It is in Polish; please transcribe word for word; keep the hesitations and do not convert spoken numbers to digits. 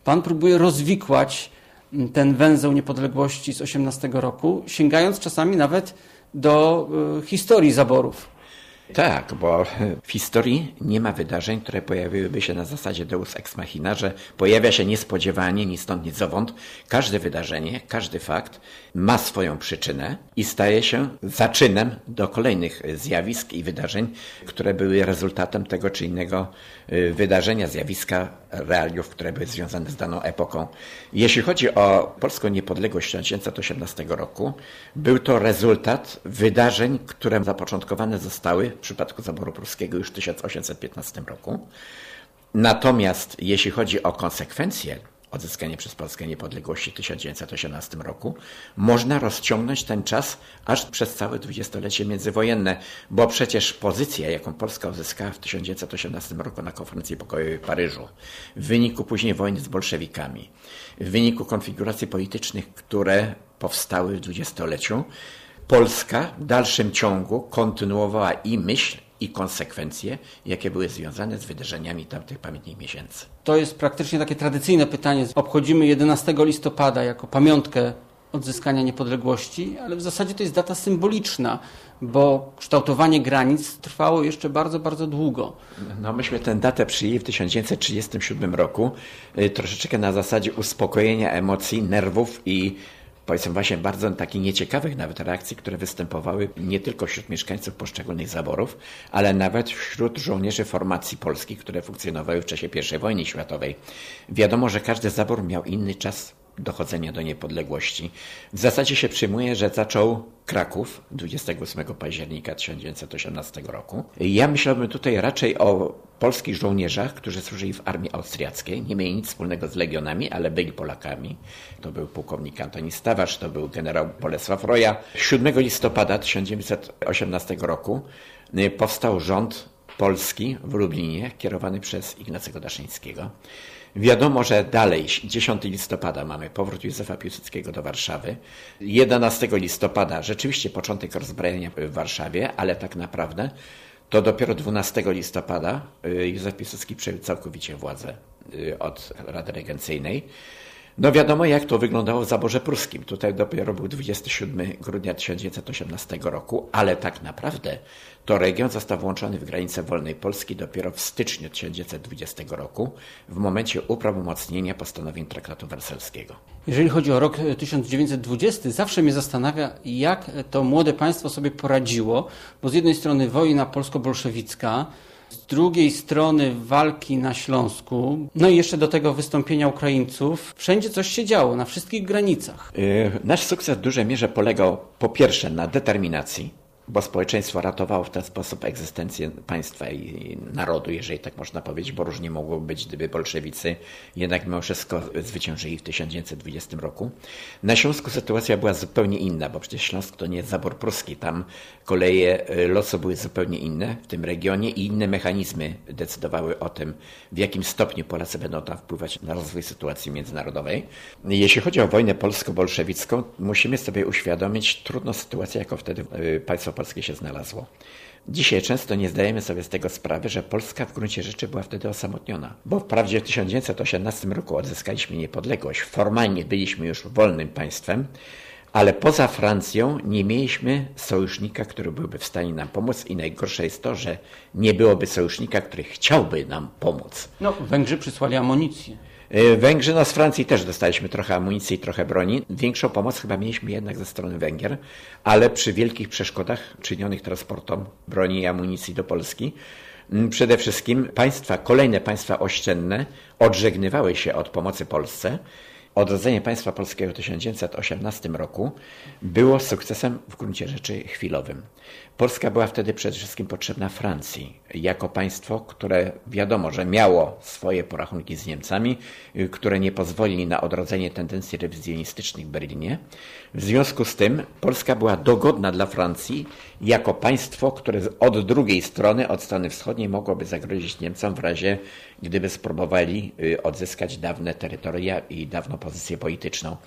pan próbuje rozwikłać ten węzeł niepodległości z osiemnastego roku, sięgając czasami nawet do y, historii zaborów. Tak, bo w historii nie ma wydarzeń, które pojawiłyby się na zasadzie deus ex machina, że pojawia się niespodziewanie, ni stąd, ni zowąd. Każde wydarzenie, każdy fakt ma swoją przyczynę i staje się zaczynem do kolejnych zjawisk i wydarzeń, które były rezultatem tego czy innego wydarzenia, zjawiska, realiów, które były związane z daną epoką. Jeśli chodzi o polską niepodległość tysiąc dziewięćset osiemnastego roku, był to rezultat wydarzeń, które zapoczątkowane zostały w przypadku zaboru pruskiego już w tysiąc osiemset piętnastym roku. Natomiast jeśli chodzi o konsekwencje odzyskania przez Polskę niepodległości w tysiąc dziewięćset osiemnastym roku, można rozciągnąć ten czas aż przez całe dwudziestolecie międzywojenne, bo przecież pozycja, jaką Polska uzyskała w tysiąc dziewięćset osiemnastym roku na konferencji pokojowej w Paryżu, w wyniku później wojny z bolszewikami, w wyniku konfiguracji politycznych, które powstały w dwudziestoleciu, Polska w dalszym ciągu kontynuowała i myśl, i konsekwencje, jakie były związane z wydarzeniami tamtych pamiętnych miesięcy. To jest praktycznie takie tradycyjne pytanie. Obchodzimy jedenastego listopada jako pamiątkę odzyskania niepodległości, ale w zasadzie to jest data symboliczna, bo kształtowanie granic trwało jeszcze bardzo, bardzo długo. No myśmy tę datę przyjęli w tysiąc dziewięćset trzydziestym siódmym roku, troszeczkę na zasadzie uspokojenia emocji, nerwów i powiedzmy właśnie bardzo takich nieciekawych nawet reakcji, które występowały nie tylko wśród mieszkańców poszczególnych zaborów, ale nawet wśród żołnierzy formacji polskich, które funkcjonowały w czasie pierwszej wojny światowej. Wiadomo, że każdy zabór miał inny czas dochodzenia do niepodległości. W zasadzie się przyjmuje, że zaczął Kraków dwudziestego ósmego października tysiąc dziewięćset osiemnastego roku. Ja myślałbym tutaj raczej o polskich żołnierzach, którzy służyli w armii austriackiej. Nie mieli nic wspólnego z legionami, ale byli Polakami. To był pułkownik Antoni Stawarz, to był generał Bolesław Roja. siódmego listopada tysiąc dziewięćset osiemnastego roku powstał rząd polski w Lublinie, kierowany przez Ignacego Daszyńskiego. Wiadomo, że dalej, dziesiątego listopada mamy powrót Józefa Piłsudskiego do Warszawy. jedenastego listopada rzeczywiście początek rozbrojenia w Warszawie, ale tak naprawdę to dopiero dwunastego listopada Józef Piłsudski przejął całkowicie władzę od Rady Regencyjnej. No wiadomo, jak to wyglądało w zaborze pruskim. Tutaj dopiero był dwudziestego siódmego grudnia tysiąc dziewięćset osiemnastego roku, ale tak naprawdę to region został włączony w granice wolnej Polski dopiero w styczniu tysiąc dziewięćset dwudziestego roku, w momencie uprawomocnienia postanowień traktatu wersalskiego. Jeżeli chodzi o rok tysiąc dziewięćset dwudziesty, zawsze mnie zastanawia, jak to młode państwo sobie poradziło, bo z jednej strony wojna polsko-bolszewicka, z drugiej strony walki na Śląsku, no i jeszcze do tego wystąpienia Ukraińców. Wszędzie coś się działo, na wszystkich granicach. Yy, nasz sukces w dużej mierze polegał po pierwsze na determinacji, bo społeczeństwo ratowało w ten sposób egzystencję państwa i narodu, jeżeli tak można powiedzieć, bo różnie mogło być, gdyby bolszewicy jednak mimo wszystko zwyciężyli w tysiąc dziewięćset dwudziestym roku. Na Śląsku sytuacja była zupełnie inna, bo przecież Śląsk to nie jest zabór pruski. Tam koleje losu były zupełnie inne w tym regionie i inne mechanizmy decydowały o tym, w jakim stopniu Polacy będą tam wpływać na rozwój sytuacji międzynarodowej. Jeśli chodzi o wojnę polsko-bolszewicką, musimy sobie uświadomić trudną sytuację, jaką wtedy państwo polskie się znalazło. Dzisiaj często nie zdajemy sobie z tego sprawy, że Polska w gruncie rzeczy była wtedy osamotniona. Bo wprawdzie w tysiąc dziewięćset osiemnastym roku odzyskaliśmy niepodległość. Formalnie byliśmy już wolnym państwem, ale poza Francją nie mieliśmy sojusznika, który byłby w stanie nam pomóc i najgorsze jest to, że nie byłoby sojusznika, który chciałby nam pomóc. No, Węgrzy przysłali amunicję. Węgrzy, no z Francji też dostaliśmy trochę amunicji i trochę broni. Większą pomoc chyba mieliśmy jednak ze strony Węgier, ale przy wielkich przeszkodach czynionych transportom broni i amunicji do Polski, przede wszystkim państwa, kolejne państwa ościenne odżegnywały się od pomocy Polsce. Odrodzenie państwa polskiego w tysiąc dziewięćset osiemnastym roku było sukcesem w gruncie rzeczy chwilowym. Polska była wtedy przede wszystkim potrzebna Francji, jako państwo, które wiadomo, że miało swoje porachunki z Niemcami, które nie pozwolili na odrodzenie tendencji rewizjonistycznych w Berlinie. W związku z tym Polska była dogodna dla Francji jako państwo, które od drugiej strony, od strony wschodniej mogłoby zagrozić Niemcom w razie, gdyby spróbowali odzyskać dawne terytoria i dawną pozycję polityczną.